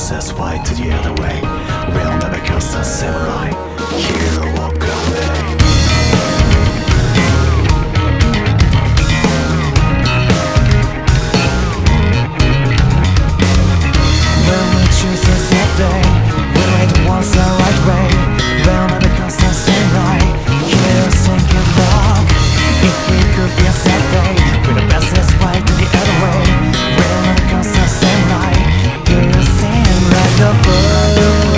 us fight to the other way. We'll never cross the samurai. Here walk away. When we choose a sad day, we made the ones the right way. We'll never cross the samurai. Here sinking rock. If we could be a sad day, we'd the best us fight to the other way. We'll never cross the samurai. Here sing like a bird.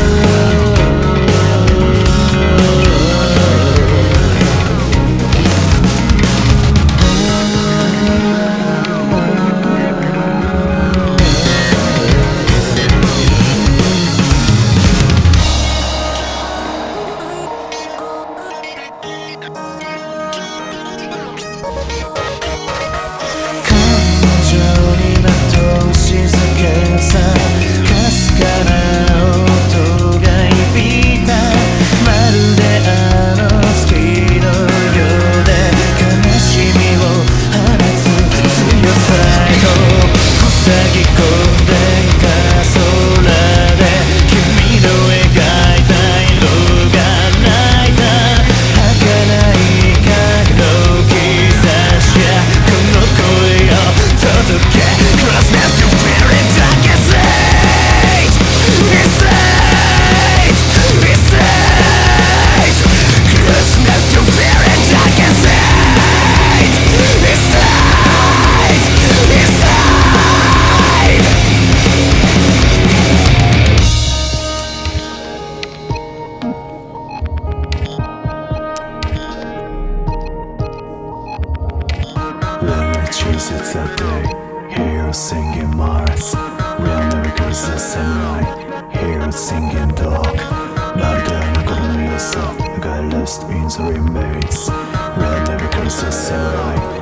It's that day, here singing Mars. Real miracles the samurai, here singing dog. まるであの頃の要素が lost in the remains. Real miracles the samurai.